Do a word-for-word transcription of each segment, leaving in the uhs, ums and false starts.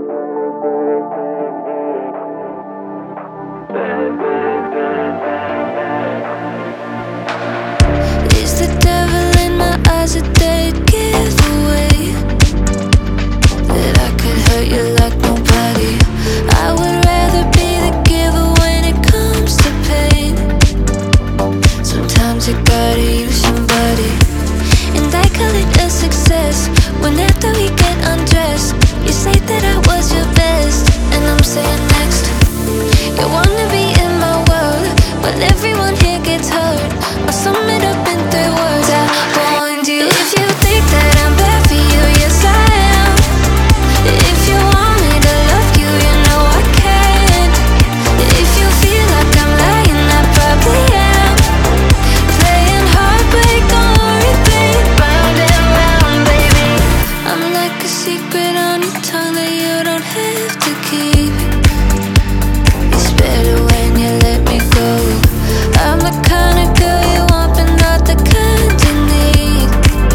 Is the devil in my eyes a dead giveaway? That I could hurt you like nobody. I would rather be the giver when it comes to pain. Sometimes you gotta use somebody, and I call it a success. When after we get undressed, you say that I was your best, and I'm saying next. You wanna be in my world, but everyone here gets hurt. I'll sum it up in three words. I warned you. If you think that I'm bad for you, yes I am. If you want me to love you, you know I can't. If you feel like I'm lying, I probably am. Playing heartbreak on repeat, round and round, baby. I'm like a secret on your tongue that you don't have to keep. It's better when you let me go. I'm the kind of girl you want, but not the kind you need.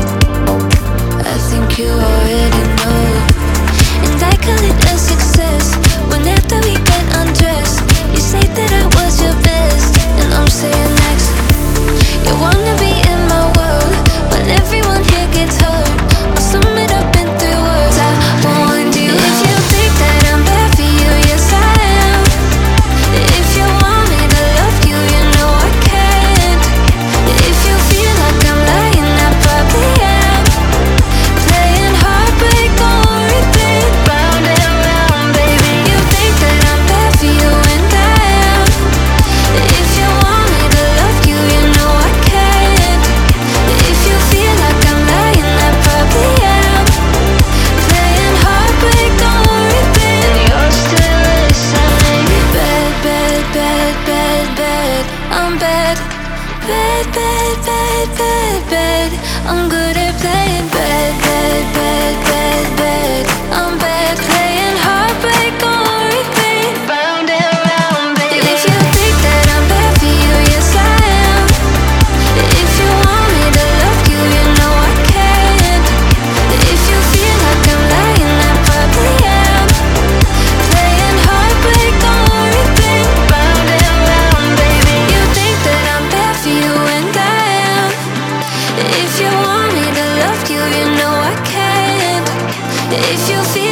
I think you already know, and I call it a success. When after we get undressed, you say that I was your best, and I'm saying next. You wanna be in my world, but everyone here gets hurt. I'll sum it up in three words. I warned you. If you think that I'm bad for you, yes I am. If you want me to love you, you know I can't. If you feel like I'm lying, I probably am. Playing heartbreak on repeat, round and round, baby. You think that I'm bad for you, and I am. If you want me to love you, you know I can't. If you feel like I'm lying, I probably am. Playing heartbreak on repeat, and you're still listening. Bad, bad, bad, bad, bad. I'm bad. Bad, bad, bad, bad, bad. I'm good at playing bad, bad, bad, bad, bad. I'm bad. Playing heartbreak on repeat, round and round, baby. If you think that I'm bad for you, yes I am. If you want me to love you, you know I can't. If you feel like I'm lying, I probably am. Playing heartbreak on repeat, round and round, baby. You think that I'm bad for you, and I am. If you want me to love you, you know I can't. If you feel